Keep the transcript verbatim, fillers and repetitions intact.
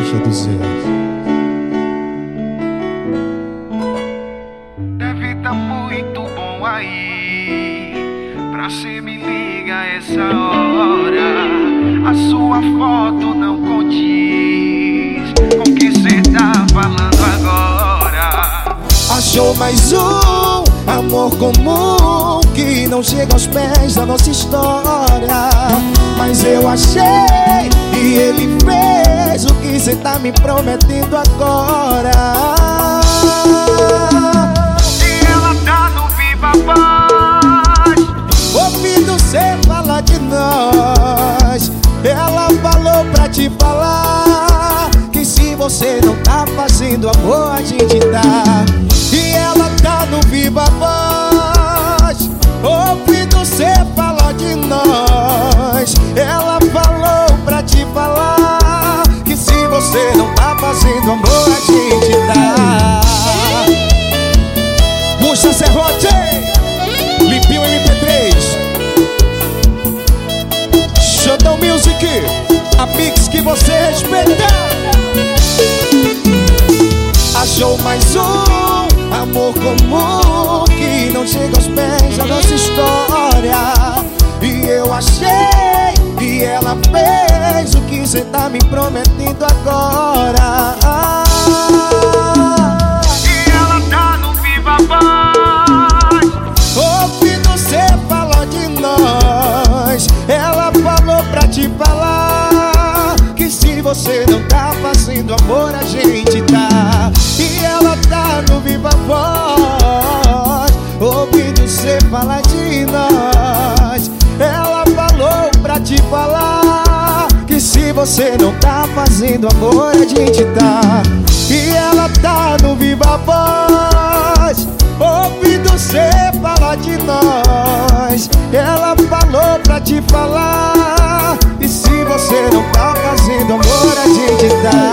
Rocha do Zé. Deve tá muito bom aí pra cê me liga essa hora. A sua foto não condiz com o que cê tá falando agora. Achou mais um amor comum que não chega aos pés da nossa história. Mas eu achei e ele fez o que cê tá me prometendo agora. E ela tá no Viva Voz, ouvindo cê falar de nós. Ela falou pra te falar que se você não tá fazendo amor, a gente tá. E ela tá no Viva Voz, ouvindo cê falar de nós. Ela falou pra te falar que se você não tá fazendo amor, a gente tá. Puxa Serrote, Limpinho M P três, Xandão Music, a Pix que você respeita. Achou mais um amor comum que não chega aos pés da nossa história. E eu achei e ela fez o que cê tá me prometendo agora. e ela tá no Viva Voz, Ouvindo cê falar de nós. Ela falou pra te falar que se você não tá fazendo amor, a gente tá. E ela tá no Viva Voz, ouvindo cê falar de nós. Ela falou pra te falar que se você não tá fazendo amor, a gente tá. E ela tá no Viva Voz, ouvindo cê falar de nós. Ela falou pra te falar que se você não tá fazendo amor, a gente tá.